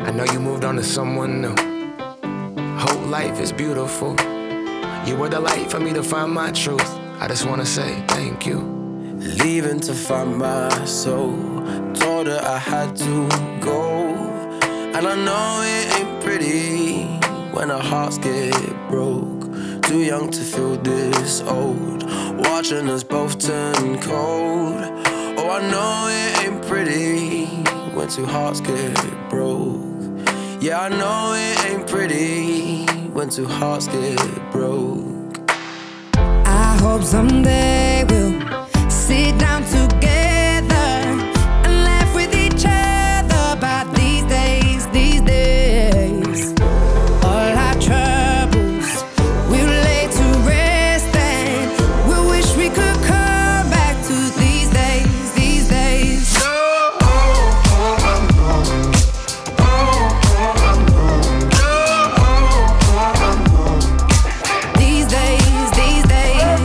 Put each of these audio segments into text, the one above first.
I know you moved on to someone new. Whole life is beautiful. You were the light for me to find my truth. I just wanna say thank you. Leaving to find my soul. Told her I had to go. And I know it ain't pretty when our hearts get broke. Too young to feel this old, watching us both turn cold. Oh, I know it ain't pretty when two hearts get broke. Yeah, I know it ain't pretty when two hearts get broke. I hope someday we'll sit down together and laugh with each other about these days, these days. All our troubles we'll lay to rest, and we'll wish we could come back to these days, these days. These days, these days.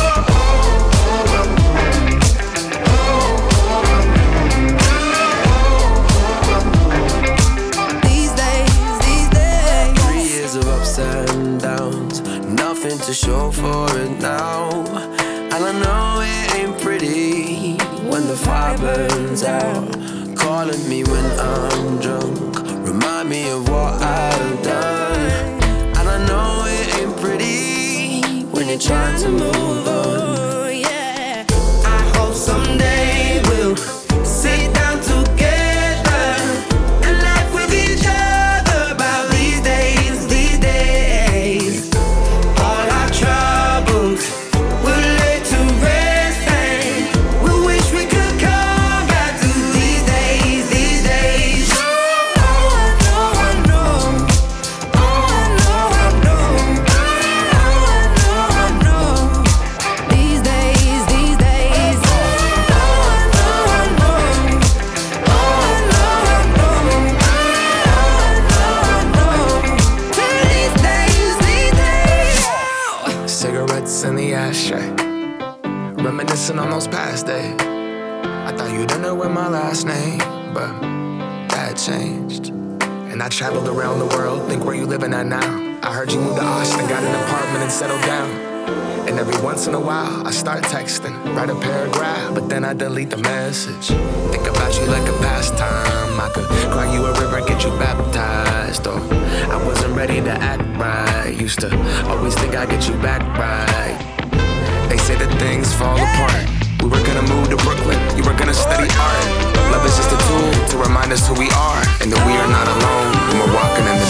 These days, these days. 3 years of ups and downs, nothing to show for it now. And I know it ain't pretty when the fire burns out. Calling me when I'm drunk, remind me of what I've done. And I know it ain't pretty when you're trying to move on. Yeah. I hope someday we'll sit down together and laugh with each other about these days, these days. All our troubles we'll lay to rest, and we wish we could come back to these days, these days. Oh, I know, I know. Oh, I know, I know. Oh, I know, I know. These days, these days. Oh, I know, I know. Oh, I know, I know. Oh, I know, I know. These days, these days. Cigarettes in the ashtray, reminiscing on those past days. I thought you didn't know my last name, but that changed. And I traveled around the world, think where you living at now. I heard you moved to Austin, got an apartment and settled down. And every once in a while, I start texting, write a paragraph, but then I delete the message. Think about you like a pastime. I could cry you a river, get you baptized. Or I wasn't ready to act right. Used to always think I'd get you back right. They say that things fall apart. We were gonna move to Brooklyn, you were gonna study art. Love is just a tool to remind us who we are, and that we are not alone when we're walking in